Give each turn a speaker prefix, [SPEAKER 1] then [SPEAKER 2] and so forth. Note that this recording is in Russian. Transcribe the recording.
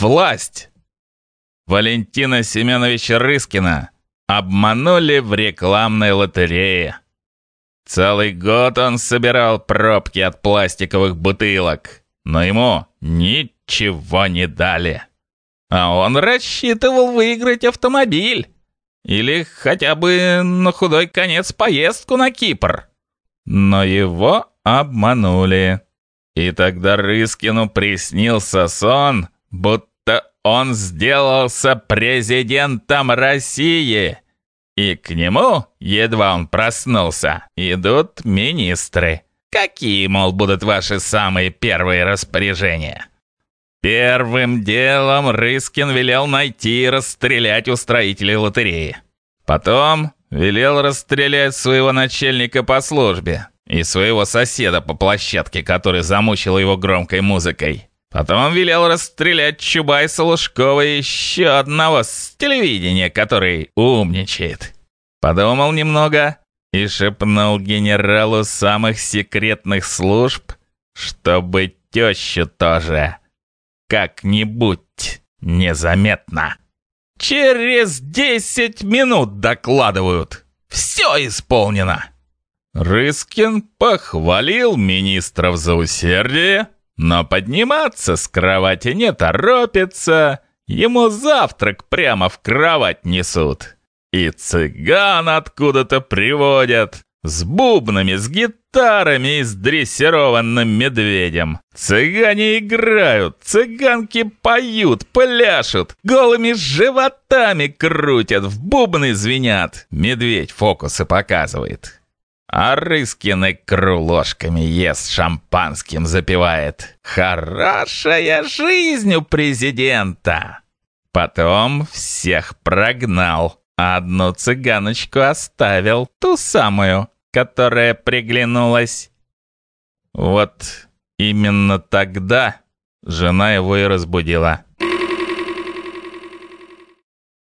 [SPEAKER 1] власть. Валентина Семеновича Рыскина обманули в рекламной лотерее. Целый год он собирал пробки от пластиковых бутылок, но ему ничего не дали. А он рассчитывал выиграть автомобиль или хотя бы на худой конец поездку на Кипр. Но его обманули. И тогда Рыскину приснился сон, будто он сделался президентом России. И к нему, едва он проснулся, идут министры. Какие, мол, будут ваши самые первые распоряжения? Первым делом Рыскин велел найти и расстрелять устроителей лотереи. Потом велел расстрелять своего начальника по службе и своего соседа по площадке, который замучил его громкой музыкой. Потом велел расстрелять Чубайса, Лужкова и еще одного с телевидения, который умничает. Подумал немного и шепнул генералу самых секретных служб, чтобы тещу тоже как-нибудь незаметно. Через 10 минут докладывают. Все исполнено. Рыскин похвалил министров за усердие, но подниматься с кровати не торопится. Ему завтрак прямо в кровать несут. И цыган откуда-то приводят. С бубнами, с гитарами и с дрессированным медведем. Цыгане играют, цыганки поют, пляшут, голыми животами крутят, в бубны звенят. Медведь фокусы показывает. А Рыскин икру ложками ест, шампанским запивает. Хорошая жизнь у президента. Потом всех прогнал. Одну цыганочку оставил, ту самую, которая приглянулась. Вот именно тогда жена его и разбудила.